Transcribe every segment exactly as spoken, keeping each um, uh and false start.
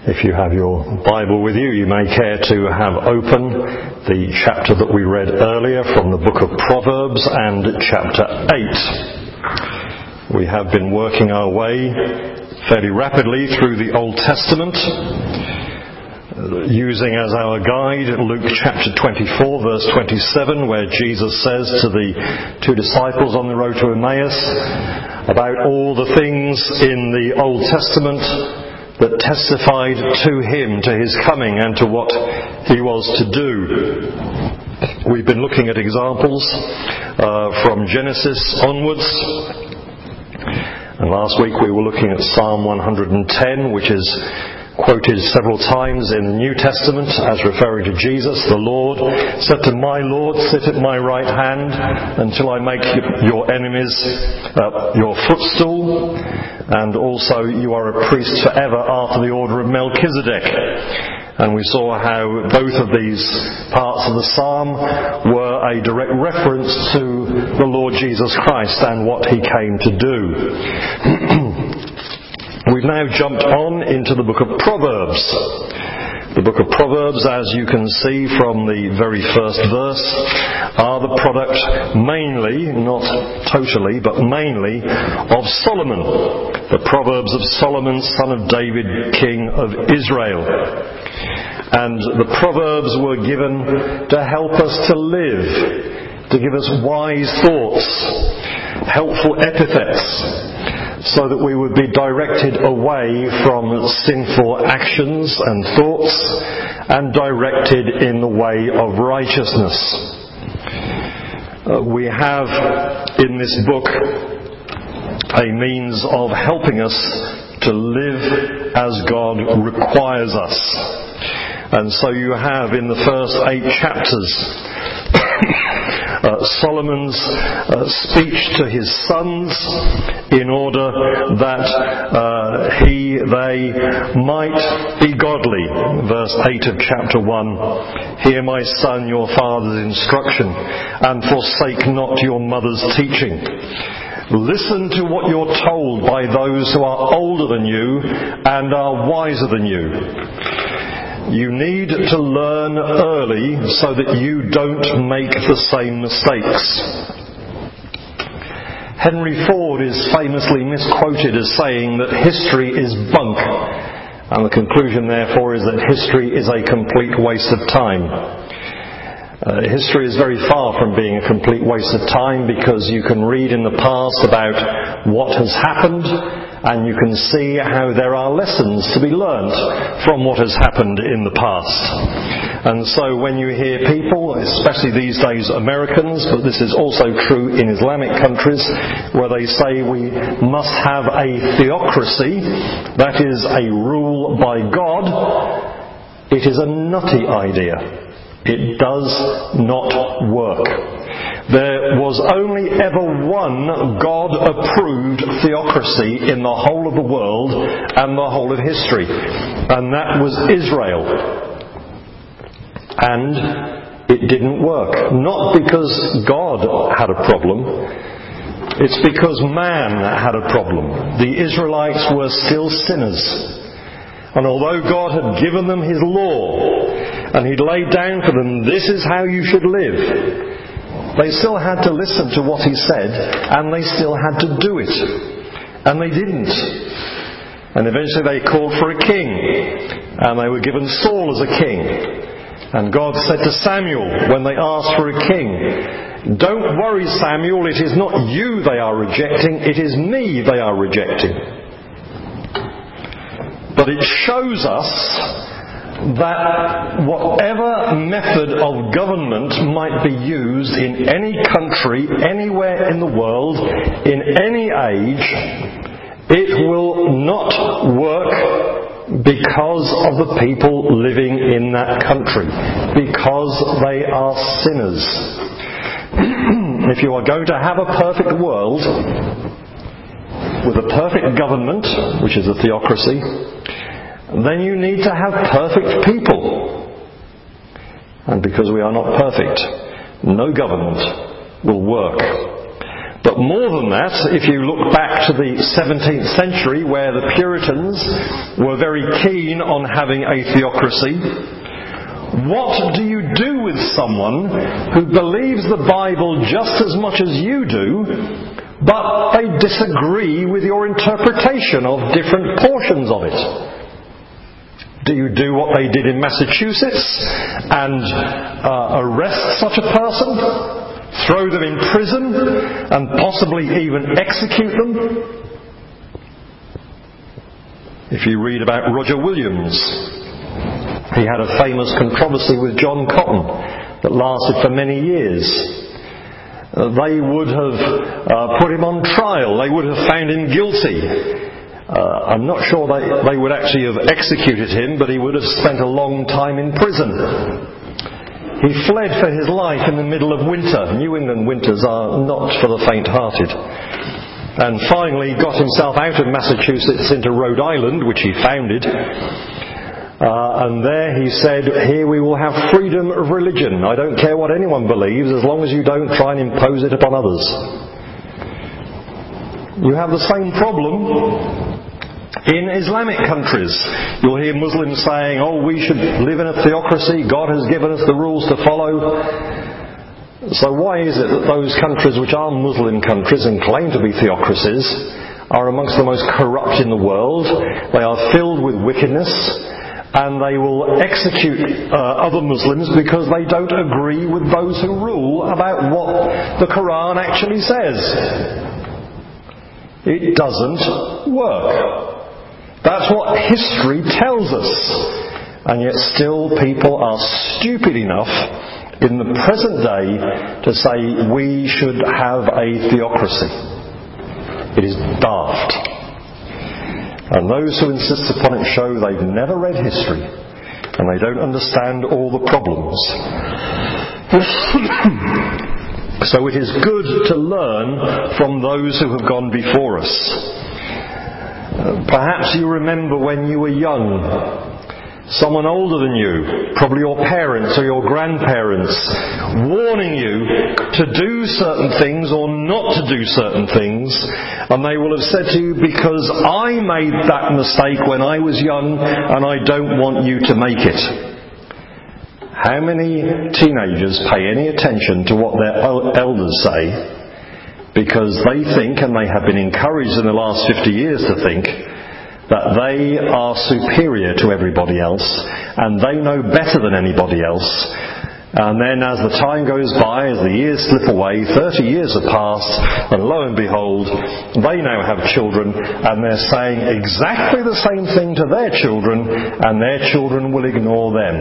If you have your Bible with you, you may care to have open the chapter that we read earlier from the book of Proverbs and chapter eight. We have been working our way fairly rapidly through the Old Testament, using as our guide Luke chapter twenty-four, verse twenty-seven, where Jesus says to the two disciples on the road to Emmaus about all the things in the Old Testament that testified to him, to his coming, and to what he was to do. We've been looking at examples uh, from Genesis onwards. And last week we were looking at Psalm one hundred ten, which is quoted several times in the New Testament as referring to Jesus. The Lord said to my Lord, sit at my right hand until I make your enemies uh, your footstool. And also you are a priest forever after the order of Melchizedek. And we saw how both of these parts of the psalm were a direct reference to the Lord Jesus Christ and what he came to do. We've now jumped on into the book of Proverbs. The book of Proverbs, as you can see from the very first verse, are the product mainly, not totally, but mainly, of Solomon. The Proverbs of Solomon, son of David, king of Israel. And the Proverbs were given to help us to live, to give us wise thoughts, helpful epithets, so that we would be directed away from sinful actions and thoughts and directed in the way of righteousness. Uh, we have in this book a means of helping us to live as God requires us. And so you have in the first eight chapters Uh, Solomon's uh, speech to his sons in order that uh, he, they might be godly. Verse eight of chapter one, hear my son your father's instruction and forsake not your mother's teaching. Listen to what you're told by those who are older than you and are wiser than you. You need to learn early so that you don't make the same mistakes. Henry Ford is famously misquoted as saying that history is bunk, and the conclusion therefore is that history is a complete waste of time. Uh, history is very far from being a complete waste of time, because you can read in the past about what has happened, and you can see how there are lessons to be learnt from what has happened in the past. And so when you hear people, especially these days Americans, but this is also true in Islamic countries, where they say we must have a theocracy, that is a rule by God, it is a nutty idea. It does not work. There was only ever one God-approved theocracy in the whole of the world and the whole of history, and that was Israel. And it didn't work. Not because God had a problem, it's because man had a problem. The Israelites were still sinners. And although God had given them his law, and he'd laid down for them, this is how you should live, they still had to listen to what he said, and they still had to do it. And they didn't. And eventually they called for a king, and they were given Saul as a king. And God said to Samuel, when they asked for a king, don't worry, Samuel, it is not you they are rejecting, it is me they are rejecting. But it shows us that whatever method of government might be used in any country, anywhere in the world, in any age, it will not work because of the people living in that country, because they are sinners. If you are going to have a perfect world with a perfect government, which is a theocracy, then you need to have perfect people. And because we are not perfect, no government will work. But more than that, if you look back to the seventeenth century, where the Puritans were very keen on having a theocracy, what do you do with someone who believes the Bible just as much as you do, but they disagree with your interpretation of different portions of it? Do you do what they did in Massachusetts and uh, arrest such a person? Throw them in prison and possibly even execute them? If you read about Roger Williams, he had a famous controversy with John Cotton that lasted for many years. Uh, they would have uh, put him on trial. They would have found him guilty. Uh, I'm not sure they, they would actually have executed him, but he would have spent a long time in prison. He fled for his life in the middle of winter. New England winters are not for the faint-hearted. And finally got himself out of Massachusetts into Rhode Island, which he founded. Uh, and there he said, here we will have freedom of religion. I don't care what anyone believes, as long as you don't try and impose it upon others. You have the same problem in Islamic countries. You'll hear Muslims saying, oh, we should live in a theocracy, God has given us the rules to follow. So why is it that those countries which are Muslim countries and claim to be theocracies are amongst the most corrupt in the world? They are filled with wickedness, and they will execute uh, other Muslims because they don't agree with those who rule about what the Quran actually says. It doesn't work. That's what history tells us. And yet still people are stupid enough in the present day to say we should have a theocracy. It is daft. And those who insist upon it show they've never read history and they don't understand all the problems. So it is good to learn from those who have gone before us. Uh, perhaps you remember when you were young, someone older than you, probably your parents or your grandparents, warning you to do certain things or not to do certain things, and they will have said to you, because I made that mistake when I was young and I don't want you to make it. How many teenagers pay any attention to what their elders say, because they think, and they have been encouraged in the last fifty years to think, that they are superior to everybody else and they know better than anybody else. And then as the time goes by, as the years slip away, thirty years have passed, and lo and behold, they now have children, and they're saying exactly the same thing to their children, and their children will ignore them.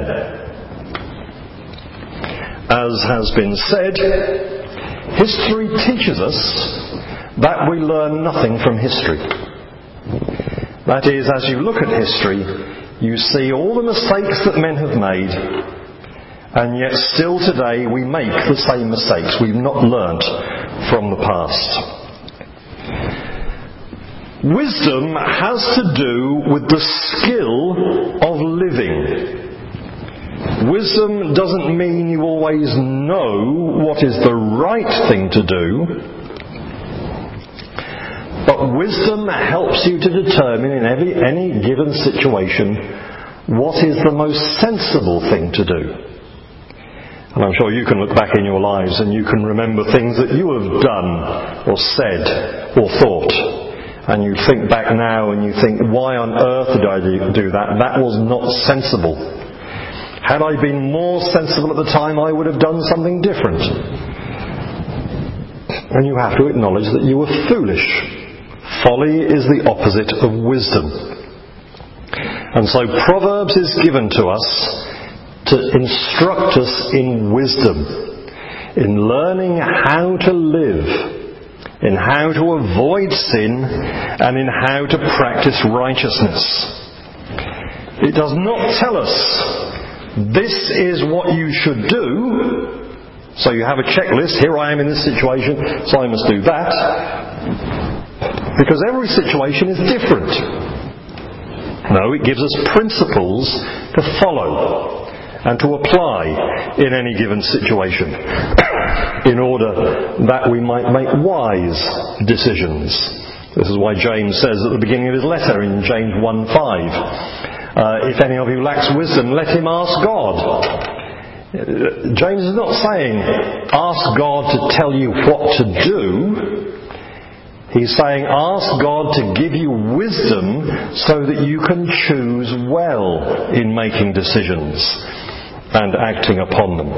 As has been said, history teaches us that we learn nothing from history. That is, as you look at history, you see all the mistakes that men have made, and yet still today we make the same mistakes. We've not learnt from the past. Wisdom has to do with the skill of living. Wisdom doesn't mean you always know what is the right thing to do, but wisdom helps you to determine in every, any given situation what is the most sensible thing to do. And I'm sure you can look back in your lives and you can remember things that you have done or said or thought. And you think back now and you think, why on earth did I do that? That was not sensible. Had I been more sensible at the time, I would have done something different. And you have to acknowledge that you were foolish. Folly is the opposite of wisdom. And so Proverbs is given to us to instruct us in wisdom, in learning how to live, in how to avoid sin, and in how to practice righteousness. It does not tell us, this is what you should do. So you have a checklist, here I am in this situation, so I must do that. Because every situation is different. No, it gives us principles to follow. and to apply in any given situation in order that we might make wise decisions. This is why James says at the beginning of his letter in James one five, uh, if any of you lacks wisdom, let him ask God. James is not saying, ask God to tell you what to do. He's saying, ask God to give you wisdom so that you can choose well in making decisions and acting upon them.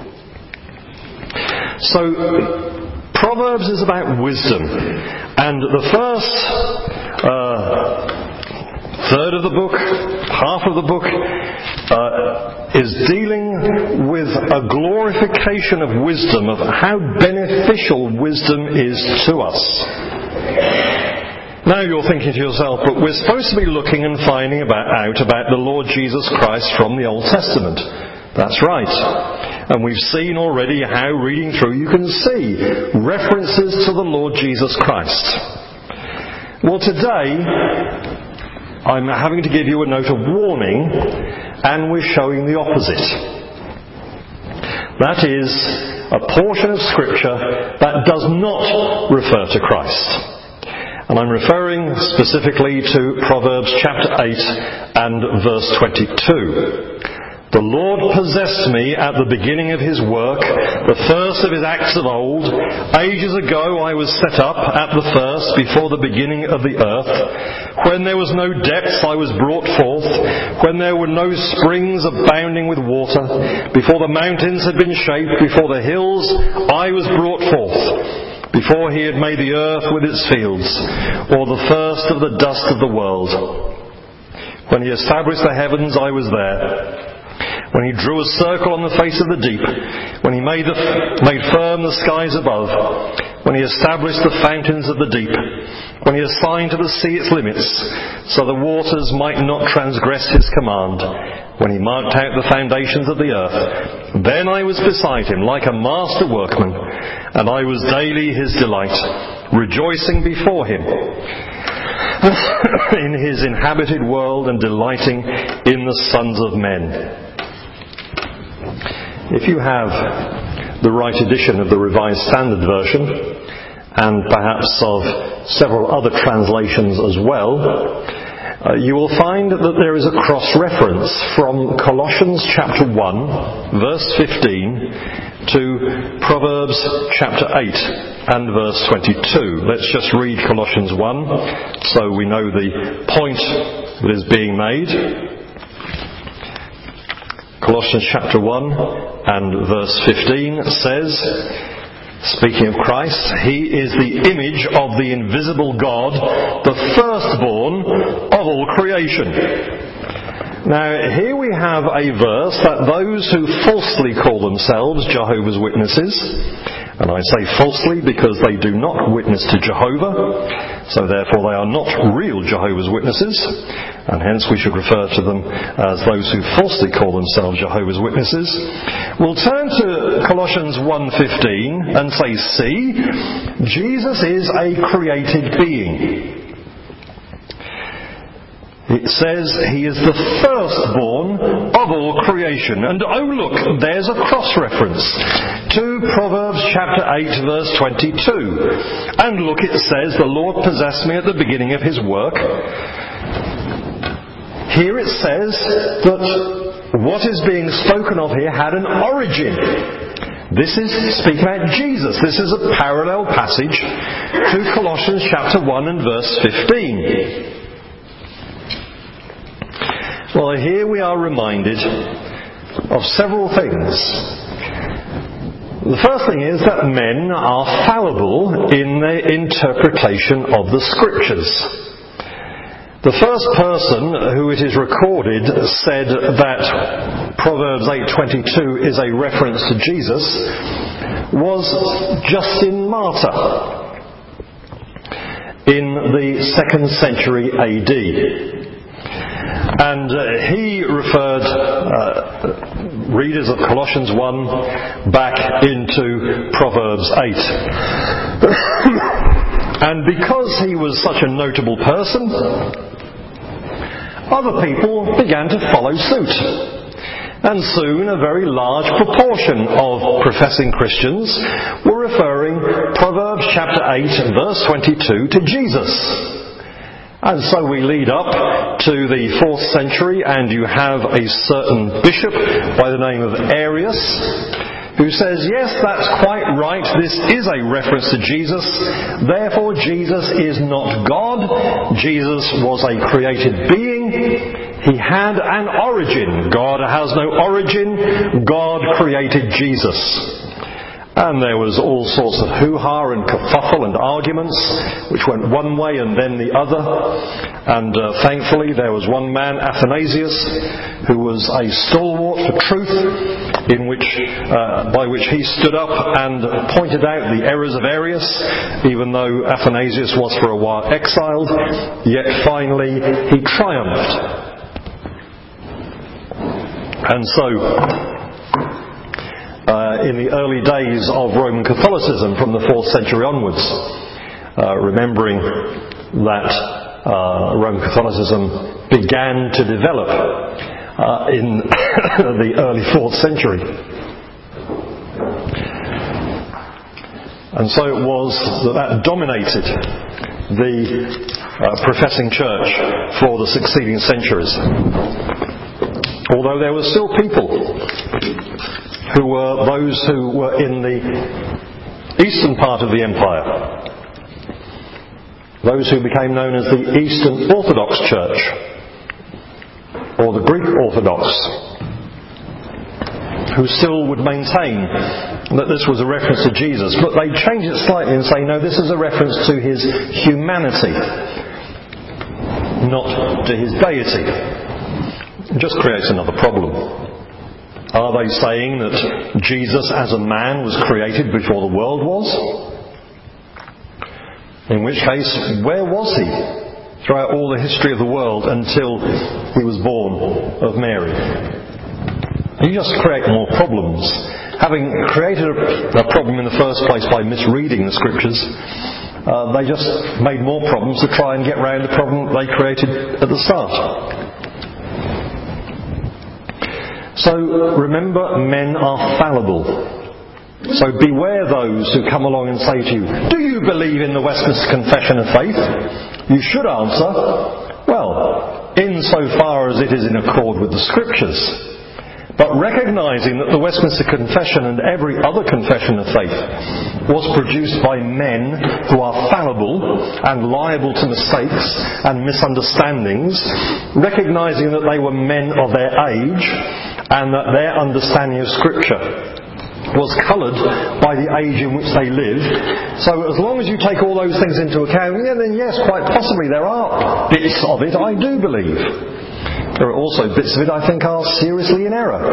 So, Proverbs is about wisdom. And the first uh, third of the book, half of the book, uh, is dealing with a glorification of wisdom, of how beneficial wisdom is to us. Now you're thinking to yourself, but we're supposed to be looking and finding about, out about the Lord Jesus Christ from the Old Testament. That's right. And we've seen already how, reading through, you can see references to the Lord Jesus Christ. Well, today, I'm having to give you a note of warning, and we're showing the opposite. That is, a portion of Scripture that does not refer to Christ. And I'm referring specifically to Proverbs chapter eight and verse twenty-two. The Lord possessed me at the beginning of his work, the first of his acts of old. Ages ago I was set up at the first, before the beginning of the earth. When there was no depths I was brought forth, when there were no springs abounding with water. Before the mountains had been shaped, before the hills I was brought forth. Before he had made the earth with its fields, or the first of the dust of the world. When he established the heavens I was there. When he drew a circle on the face of the deep, when he made, the, made firm the skies above, when he established the fountains of the deep, when he assigned to the sea its limits, so the waters might not transgress his command, when he marked out the foundations of the earth, then I was beside him like a master workman, and I was daily his delight, rejoicing before him in his inhabited world and delighting in the sons of men. If you have the right edition of the Revised Standard Version, and perhaps of several other translations as well, uh, you will find that there is a cross-reference from Colossians chapter one, verse fifteen, to Proverbs chapter eight and verse twenty-two. Let's just read Colossians one, so we know the point that is being made. Colossians chapter one and verse fifteen says, speaking of Christ, he is the image of the invisible God, the firstborn of all creation. Now, here we have a verse that those who falsely call themselves Jehovah's Witnesses, and I say falsely because they do not witness to Jehovah, so therefore they are not real Jehovah's Witnesses, and hence we should refer to them as those who falsely call themselves Jehovah's Witnesses. We'll turn to Colossians one fifteen and say, see, Jesus is a created being. It says he is the firstborn of all creation. And oh look, there's a cross-reference to Proverbs chapter eight verse twenty-two. And look, it says, the Lord possessed me at the beginning of his work. Here it says that what is being spoken of here had an origin. This is speaking about Jesus. This is a parallel passage to Colossians chapter one and verse fifteen. Well, here we are reminded of several things. The first thing is that men are fallible in their interpretation of the Scriptures. The first person who it is recorded said that Proverbs eight twenty-two is a reference to Jesus was Justin Martyr in the second century A D. And uh, he referred uh, readers of Colossians one back into Proverbs eight. And because he was such a notable person, other people began to follow suit. And soon a very large proportion of professing Christians were referring Proverbs chapter eight and verse twenty-two to Jesus. And so we lead up to the fourth century, and you have a certain bishop by the name of Arius who says, yes, that's quite right, this is a reference to Jesus, therefore Jesus is not God, Jesus was a created being. He had an origin. God has no origin. God created Jesus. And there was all sorts of hoo-ha and kerfuffle and arguments, which went one way and then the other. And uh, thankfully there was one man, Athanasius, who was a stalwart for truth, in which, uh, by which he stood up and pointed out the errors of Arius, even though Athanasius was for a while exiled, yet finally he triumphed. And so, uh, in the early days of Roman Catholicism, from the fourth century onwards, uh, remembering that uh, Roman Catholicism began to develop uh, in the early fourth century. And so it was that that dominated the uh, professing church for the succeeding centuries. Although there were still people who were those who were in the eastern part of the empire, those who became known as the Eastern Orthodox Church, or the Greek Orthodox, who still would maintain that this was a reference to Jesus, but they changed it slightly and say, no, this is a reference to his humanity, not to his deity. It just creates another problem. Are they saying that Jesus as a man was created before the world was? In which case, where was he throughout all the history of the world until he was born of Mary? You just create more problems. Having created a, a problem in the first place by misreading the scriptures, uh, they just made more problems to try and get round the problem they created at the start. So remember, men are fallible. So beware those who come along and say to you, do you believe in the Westminster Confession of Faith? You should answer, well, insofar as it is in accord with the Scriptures. But recognising that the Westminster Confession and every other confession of faith was produced by men who are fallible and liable to mistakes and misunderstandings, recognising that they were men of their age and that their understanding of Scripture was coloured by the age in which they lived. So as long as you take all those things into account, yeah, then yes, quite possibly there are bits of it I do believe. There are also bits of it I think are seriously in error.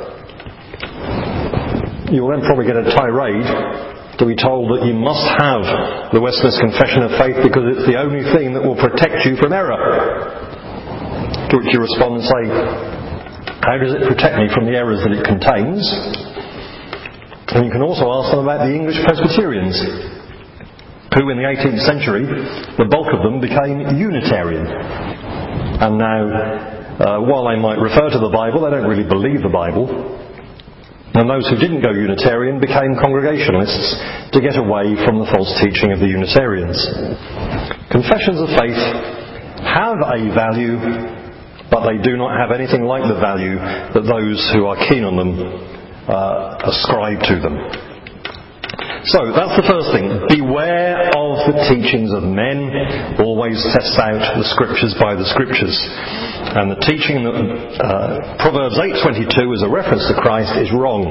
You'll then probably get a tirade to be told that you must have the Westminster Confession of Faith because it's the only thing that will protect you from error. To which you respond and say, how does it protect me from the errors that it contains? And you can also ask them about the English Presbyterians, who in the eighteenth century, the bulk of them became Unitarian. And now, uh, while they might refer to the Bible, they don't really believe the Bible. And those who didn't go Unitarian became Congregationalists to get away from the false teaching of the Unitarians. Confessions of faith have a value, but they do not have anything like the value that those who are keen on them uh, ascribe to them. So, that's the first thing. Beware of the teachings of men. Always test out the Scriptures by the Scriptures. And the teaching that uh, Proverbs eight twenty-two is a reference to Christ is wrong.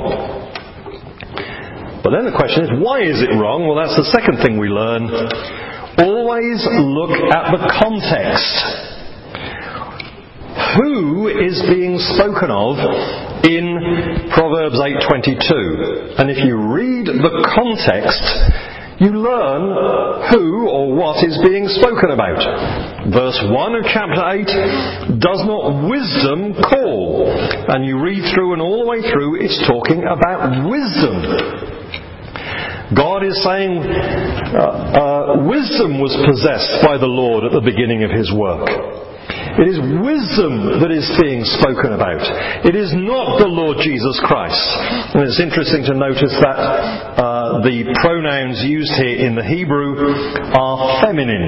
But then the question is, why is it wrong? Well, that's the second thing we learn. Always look at the context. Who is being spoken of in Proverbs eight twenty-two? And if you read the context, you learn who or what is being spoken about. Verse one of chapter eight, does not wisdom call? And you read through and all the way through, it's talking about wisdom. God is saying uh, uh, wisdom was possessed by the Lord at the beginning of his work. It is wisdom that is being spoken about. It is not the Lord Jesus Christ. And it's interesting to notice that uh, the pronouns used here in the Hebrew are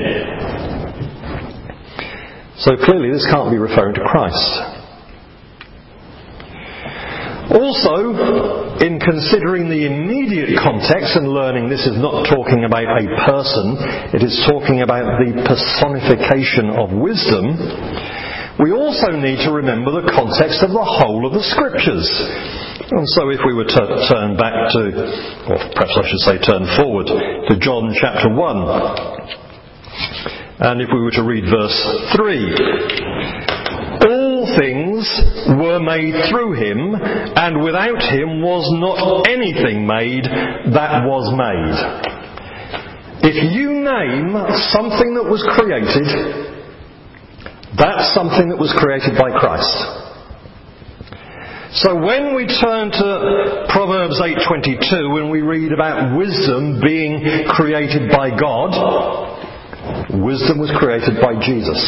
feminine. So clearly this can't be referring to Christ. Also, in considering the immediate context and learning this is not talking about a person, it is talking about the personification of wisdom, we also need to remember the context of the whole of the Scriptures. And so if we were to turn back to, or perhaps I should say turn forward, to John chapter one, and if we were to read verse three, all things were made through him, and without him was not anything made that was made. If you name something that was created, that's something that was created by Christ. So when we turn to Proverbs eight twenty-two, when we read about wisdom being created by God, wisdom was created by Jesus.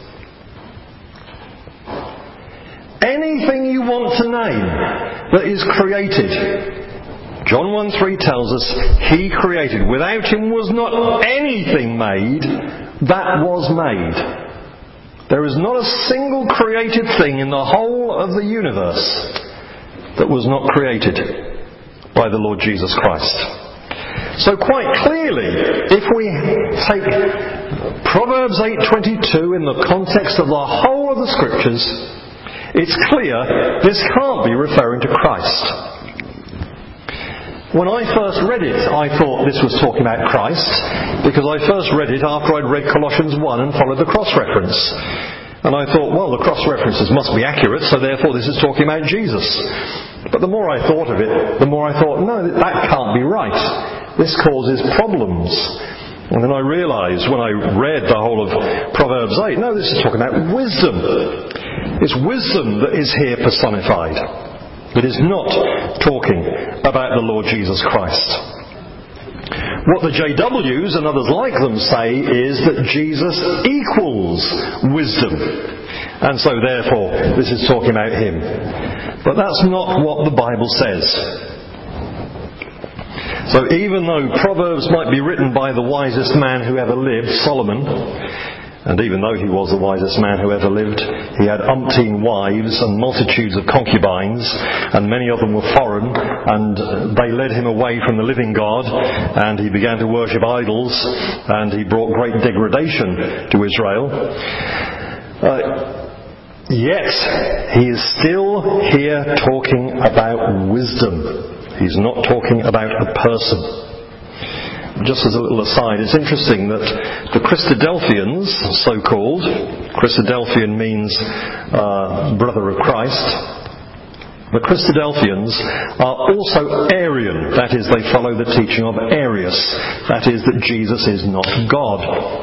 Anything you want to name that is created, John one three tells us he created. Without him was not anything made that was made. There is not a single created thing in the whole of the universe that was not created by the Lord Jesus Christ. So quite clearly, if we take Proverbs eight twenty-two in the context of the whole of the Scriptures, it's clear this can't be referring to Christ. When I first read it, I thought this was talking about Christ, because I first read it after I'd read Colossians one and followed the cross-reference. And I thought, well, the cross-references must be accurate, so therefore this is talking about Jesus. But the more I thought of it, the more I thought, no, that can't be right. This causes problems. And then I realised when I read the whole of Proverbs eight, no, this is talking about wisdom. It's wisdom that is here personified. It is not talking about the Lord Jesus Christ. What the J Ws and others like them say is that Jesus equals wisdom. And so therefore, this is talking about him. But that's not what the Bible says. So even though Proverbs might be written by the wisest man who ever lived, Solomon, and even though he was the wisest man who ever lived, he had umpteen wives and multitudes of concubines, and many of them were foreign, and they led him away from the living God, and he began to worship idols, and he brought great degradation to Israel. Uh, yet, he is still here talking about wisdom. He's not talking about a person. Just as a little aside, it's interesting that the Christadelphians, so-called, Christadelphian means uh, brother of Christ, the Christadelphians are also Arian, that is, they follow the teaching of Arius, that is, that Jesus is not God.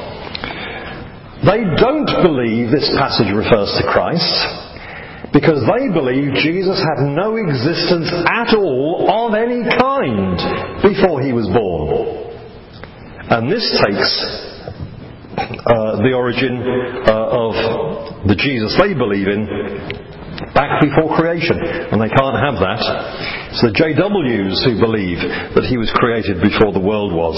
They don't believe this passage refers to Christ, because they believe Jesus had no existence at all of any kind before he was born. And this takes uh, the origin uh, of the Jesus they believe in back before creation. And they can't have that. It's the J Ws who believe that he was created before the world was.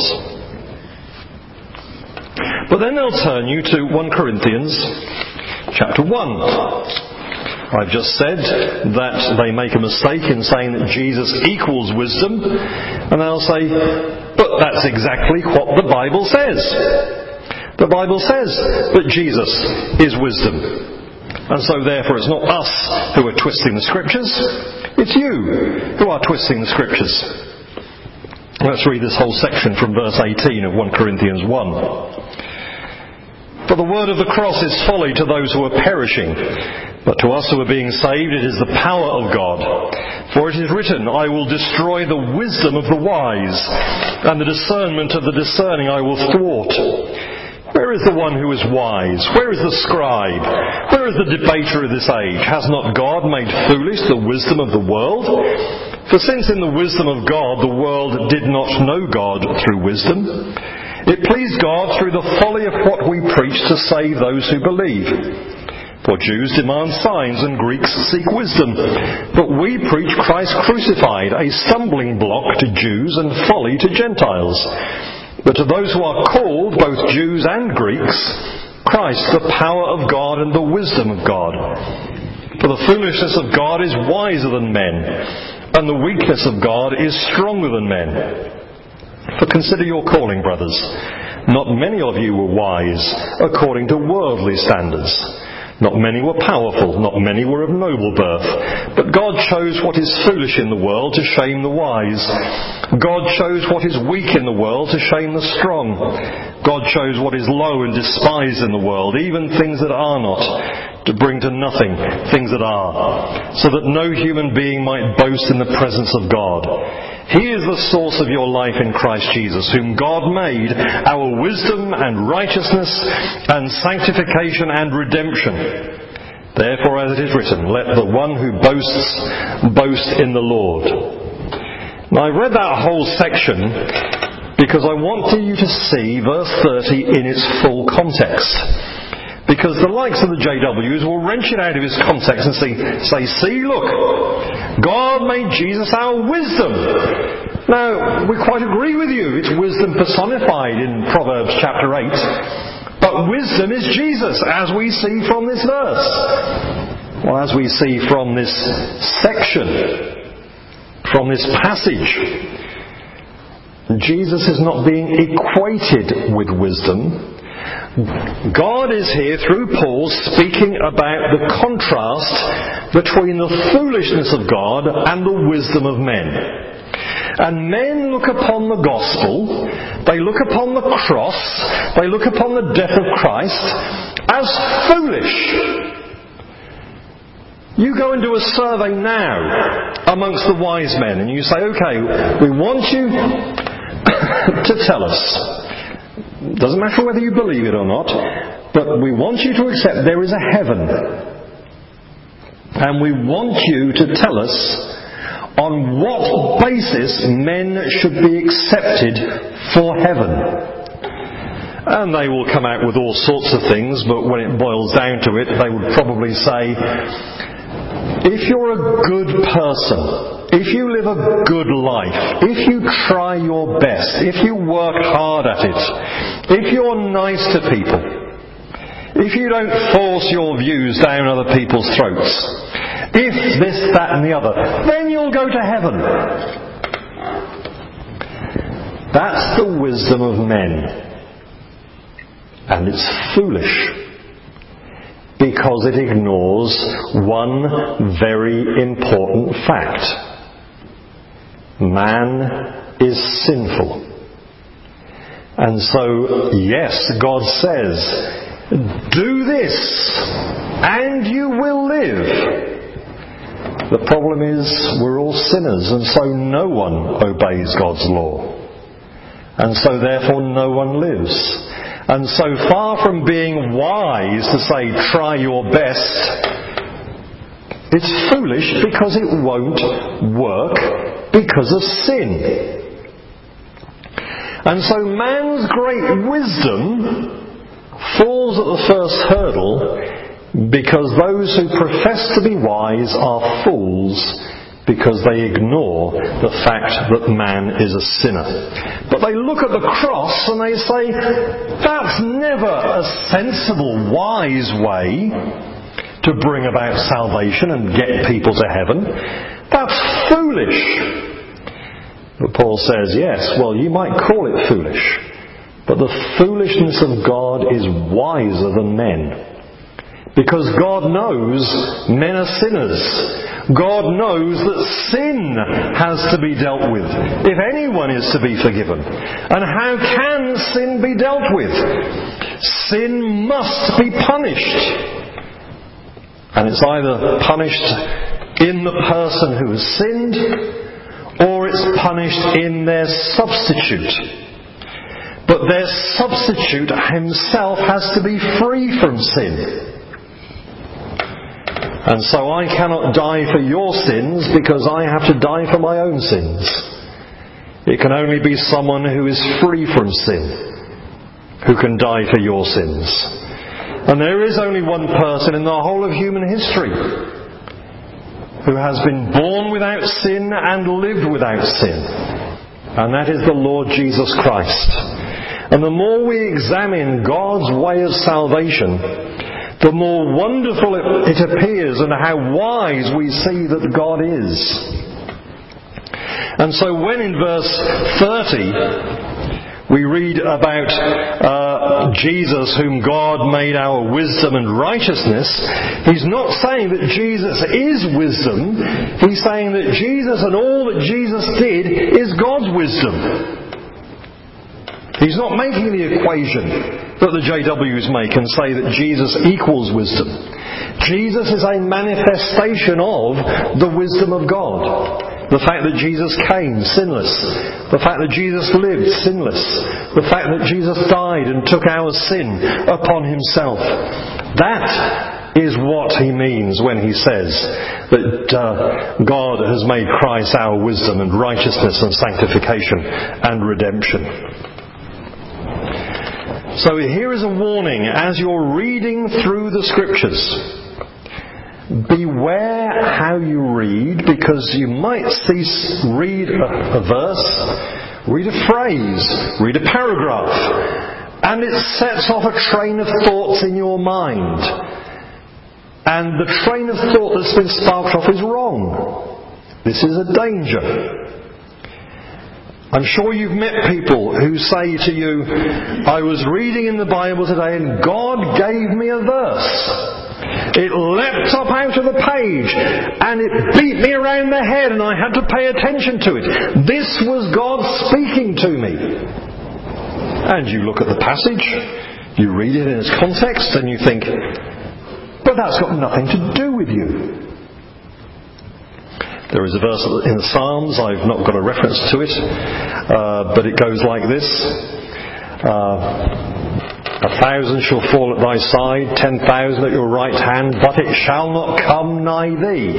But then they'll turn you to First Corinthians chapter one. I've just said that they make a mistake in saying that Jesus equals wisdom, and they'll say, but that's exactly what the Bible says. The Bible says that Jesus is wisdom. And so therefore it's not us who are twisting the Scriptures, it's you who are twisting the Scriptures. Let's read this whole section from verse eighteen of First Corinthians one. For the word of the cross is folly to those who are perishing, but to us who are being saved it is the power of God. For it is written, I will destroy the wisdom of the wise, and the discernment of the discerning I will thwart. Where is the one who is wise? Where is the scribe? Where is the debater of this age? Has not God made foolish the wisdom of the world? For since in the wisdom of God the world did not know God through wisdom, it pleased God through the folly of what we preach to save those who believe. For Jews demand signs and Greeks seek wisdom. But we preach Christ crucified, a stumbling block to Jews and folly to Gentiles. But to those who are called, both Jews and Greeks, Christ, the power of God and the wisdom of God. For the foolishness of God is wiser than men, and the weakness of God is stronger than men. For consider your calling, brothers. Not many of you were wise according to worldly standards. Not many were powerful, not many were of noble birth. But God chose what is foolish in the world to shame the wise. God chose what is weak in the world to shame the strong. God chose what is low and despised in the world, even things that are not, to bring to nothing things that are, so that no human being might boast in the presence of God. He is the source of your life in Christ Jesus, whom God made our wisdom and righteousness and sanctification and redemption. Therefore, as it is written, let the one who boasts, boast in the Lord. Now, I read that whole section because I want you to see verse thirty in its full context. Because the likes of the J Ws will wrench it out of its context and say, say, see, look, God made Jesus our wisdom. Now, we quite agree with you. It's wisdom personified in Proverbs chapter eight. But wisdom is Jesus, as we see from this verse. Well, as we see from this section, from this passage, Jesus is not being equated with wisdom. God is here, through Paul, speaking about the contrast between the foolishness of God and the wisdom of men. And men look upon the gospel, they look upon the cross, they look upon the death of Christ as foolish. You go and do a survey now amongst the wise men and you say, okay, we want you to tell us, doesn't matter whether you believe it or not, but we want you to accept there is a heaven. And we want you to tell us on what basis men should be accepted for heaven. And they will come out with all sorts of things, but when it boils down to it, they would probably say, if you're a good person, if you live a good life, if you try your best, if you work hard at it, if you're nice to people, if you don't force your views down other people's throats, if this, that and the other, then you'll go to heaven. That's the wisdom of men. And it's foolish, because it ignores one very important fact. Man is sinful. And so, yes, God says, do this and you will live. The problem is we're all sinners, and so no one obeys God's law. And so therefore no one lives. And so far from being wise to say, try your best, it's foolish because it won't work because of sin. And so man's great wisdom falls at the first hurdle because those who profess to be wise are fools because they ignore the fact that man is a sinner. But they look at the cross and they say, that's never a sensible, wise way to bring about salvation and get people to heaven. That's foolish. But Paul says, yes, well, you might call it foolish, but the foolishness of God is wiser than men. Because God knows men are sinners. God knows that sin has to be dealt with, if anyone is to be forgiven. And how can sin be dealt with? Sin must be punished. And it's either punished in the person who has sinned, or it's punished in their substitute. But their substitute himself has to be free from sin. And so I cannot die for your sins because I have to die for my own sins. It can only be someone who is free from sin who can die for your sins. And there is only one person in the whole of human history who has been born without sin and lived without sin. And that is the Lord Jesus Christ. And the more we examine God's way of salvation, the more wonderful it, it appears and how wise we see that God is. And so when in verse thirty we read about uh, Jesus whom God made our wisdom and righteousness, he's not saying that Jesus is wisdom. He's saying that Jesus and all that Jesus did is God's wisdom. He's not making the equation that the J Ws make and say that Jesus equals wisdom. Jesus is a manifestation of the wisdom of God. The fact that Jesus came sinless. The fact that Jesus lived sinless. The fact that Jesus died and took our sin upon himself. That is what he means when he says that uh, God has made Christ our wisdom and righteousness and sanctification and redemption. So here is a warning as you're reading through the Scriptures. Beware how you read, because you might cease, read a, a verse, read a phrase, read a paragraph, and it sets off a train of thoughts in your mind. And the train of thought that's been sparked off is wrong. This is a danger. I'm sure you've met people who say to you, I was reading in the Bible today and God gave me a verse. It leapt up out of the page and it beat me around the head and I had to pay attention to it. This was God speaking to me. And you look at the passage, you read it in its context and you think, but that's got nothing to do with you. There is a verse in the Psalms, I've not got a reference to it, uh, but it goes like this. Uh, A thousand shall fall at thy side, ten thousand at your right hand, but it shall not come nigh thee.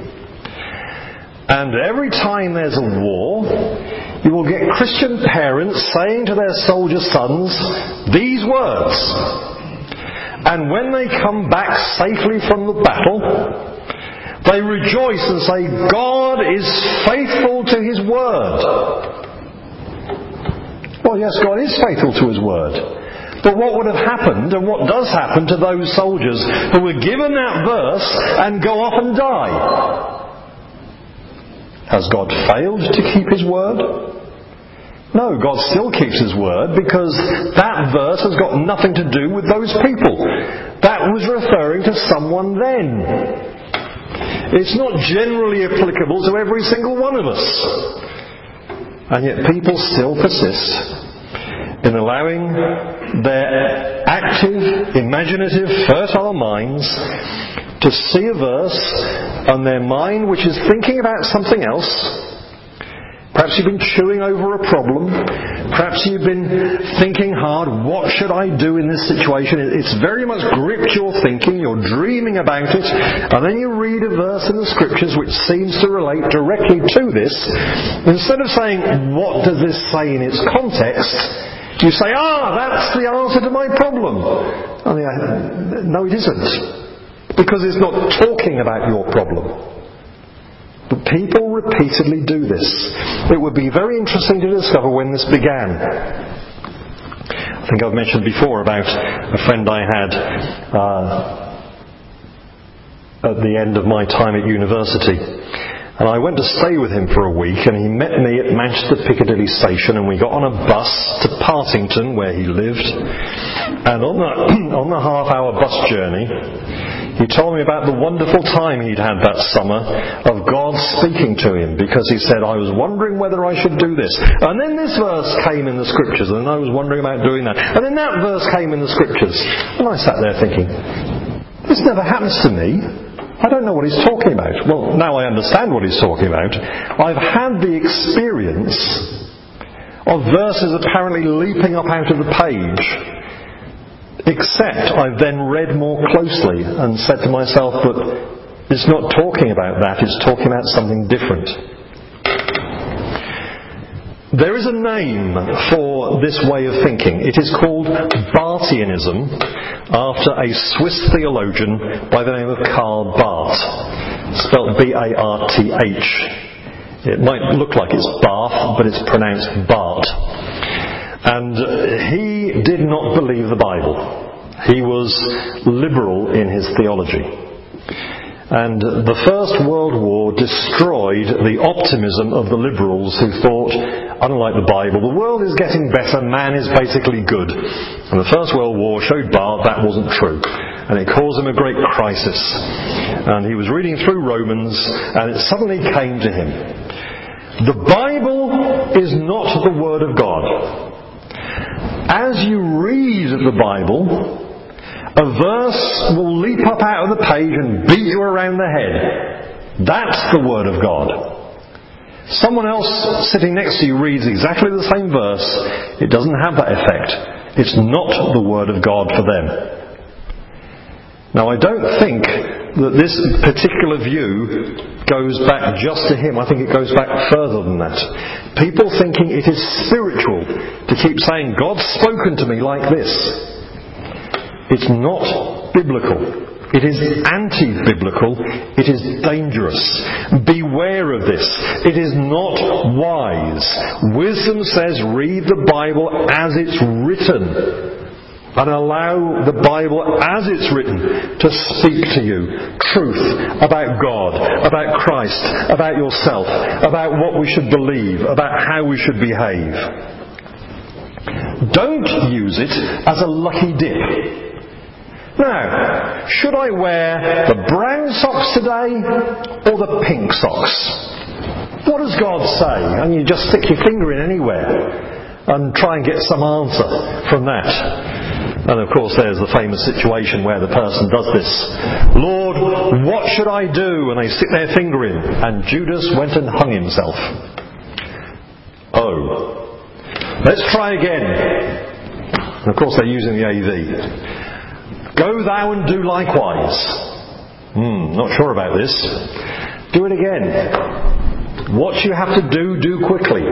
And every time there's a war, you will get Christian parents saying to their soldier sons these words. And when they come back safely from the battle, they rejoice and say, God is faithful to his word. Well, yes, God is faithful to his word. But what would have happened, and what does happen to those soldiers who were given that verse and go off and die? Has God failed to keep his word? No, God still keeps his word, because that verse has got nothing to do with those people. That was referring to someone then. It's not generally applicable to every single one of us. And yet people still persist in allowing their active, imaginative, fertile minds to see a verse and their mind, which is thinking about something else. Perhaps you've been chewing over a problem. Perhaps you've been thinking hard, what should I do in this situation? It's very much gripped your thinking. You're dreaming about it. And then you read a verse in the Scriptures which seems to relate directly to this. Instead of saying, what does this say in its context? You say, ah, that's the answer to my problem. Oh, yeah. No, it isn't. Because it's not talking about your problem. But people repeatedly do this. It would be very interesting to discover when this began. I think I've mentioned before about a friend I had uh, at the end of my time at university. And I went to stay with him for a week, and he met me at Manchester Piccadilly Station, and we got on a bus to Partington, where he lived. And on the, on the half-hour bus journey, he told me about the wonderful time he'd had that summer of God speaking to him, because he said, I was wondering whether I should do this. And then this verse came in the Scriptures, and I was wondering about doing that. And then that verse came in the Scriptures. And I sat there thinking, this never happens to me. I don't know what he's talking about. Well, now I understand what he's talking about. I've had the experience of verses apparently leaping up out of the page, except I've then read more closely and said to myself, but it's not talking about that, it's talking about something different. There is a name for this way of thinking. It is called Barthianism, after a Swiss theologian by the name of Karl Barth, spelled B A R T H. It might look like it's Bath, but it's pronounced Bart. And he did not believe the Bible. He was liberal in his theology. And the First World War destroyed the optimism of the liberals who thought, unlike the Bible, the world is getting better, man is basically good. And the First World War showed Barth that wasn't true. And it caused him a great crisis. And he was reading through Romans, and it suddenly came to him. The Bible is not the Word of God. As you read the Bible, a verse will leap up out of the page and beat you around the head. That's the Word of God. Someone else sitting next to you reads exactly the same verse. It doesn't have that effect. It's not the Word of God for them. Now, I don't think that this particular view goes back just to him. I think it goes back further than that. People thinking it is spiritual to keep saying, God's spoken to me like this. It's not biblical. It is anti-biblical. It is dangerous. Beware of this. It is not wise. Wisdom says read the Bible as it's written. And allow the Bible as it's written to speak to you truth about God, about Christ, about yourself, about what we should believe, about how we should behave. Don't use it as a lucky dip. Now, should I wear the brown socks today or the pink socks? What does God say? And you just stick your finger in anywhere and try and get some answer from that. And of course there's the famous situation where the person does this. Lord, what should I do? And they stick their finger in. And Judas went and hung himself. Oh. Let's try again. And of course they're using the A V. Go thou and do likewise. Hmm, not sure about this. Do it again. What you have to do, do quickly.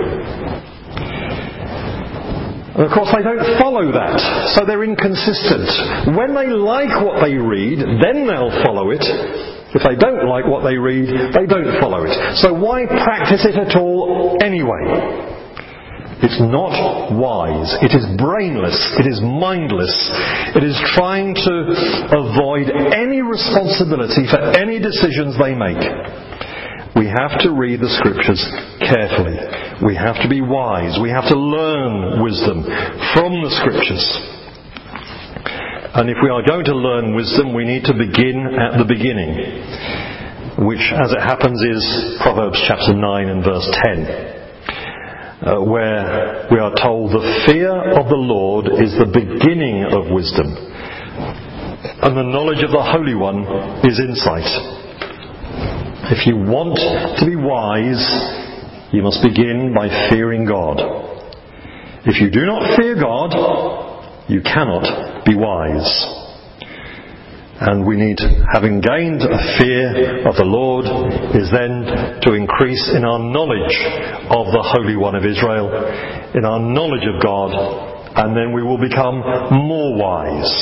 And of course they don't follow that, so they're inconsistent. When they like what they read, then they'll follow it. If they don't like what they read, they don't follow it. So why practice it at all anyway? It's not wise. It is brainless. It is mindless. It is trying to avoid any responsibility for any decisions they make. We have to read the Scriptures carefully. We have to be wise. We have to learn wisdom from the Scriptures. And if we are going to learn wisdom, we need to begin at the beginning, which, as it happens, is Proverbs chapter nine and verse ten, uh, where we are told the fear of the Lord is the beginning of wisdom, and the knowledge of the Holy One is insight. If you want to be wise, you must begin by fearing God. If you do not fear God, you cannot be wise. And we need, having gained a fear of the Lord, is then to increase in our knowledge of the Holy One of Israel, in our knowledge of God, and then we will become more wise.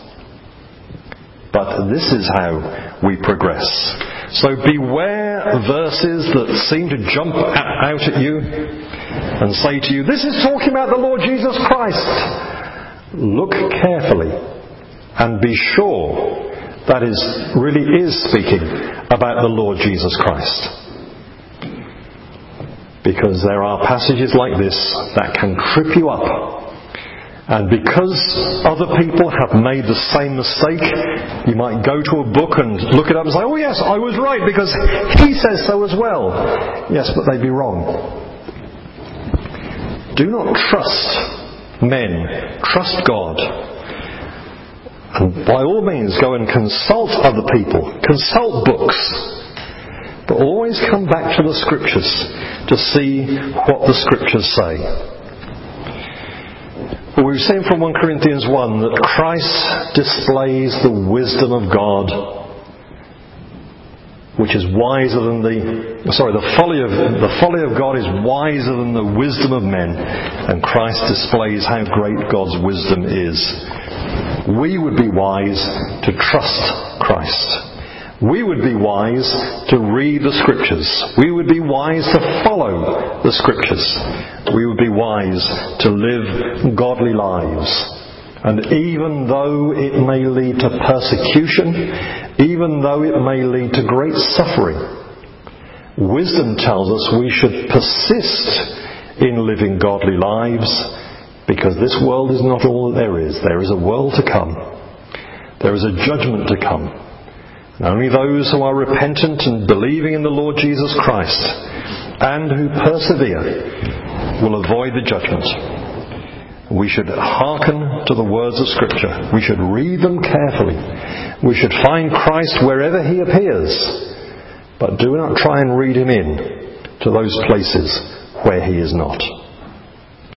But this is how we progress. So beware verses that seem to jump out at you and say to you, this is talking about the Lord Jesus Christ. Look carefully and be sure that is really is speaking about the Lord Jesus Christ. Because there are passages like this that can trip you up. And because other people have made the same mistake, you might go to a book and look it up and say, oh yes, I was right because he says so as well. Yes, but they'd be wrong. Do not trust men. Trust God. And by all means go and consult other people. Consult books. But always come back to the Scriptures to see what the Scriptures say. Well, we've seen from First Corinthians one that Christ displays the wisdom of God which is wiser than the, sorry, the folly of, the folly of God is wiser than the wisdom of men, and Christ displays how great God's wisdom is. We would be wise to trust Christ. We would be wise to read the Scriptures. We would be wise to follow the Scriptures. We would be wise to live godly lives. And even though it may lead to persecution, even though it may lead to great suffering, wisdom tells us we should persist in living godly lives, because this world is not all that there is. There is a world to come. There is a judgment to come. Only those who are repentant and believing in the Lord Jesus Christ and who persevere will avoid the judgment. We should hearken to the words of Scripture. We should read them carefully. We should find Christ wherever He appears, but do not try and read Him in to those places where He is not.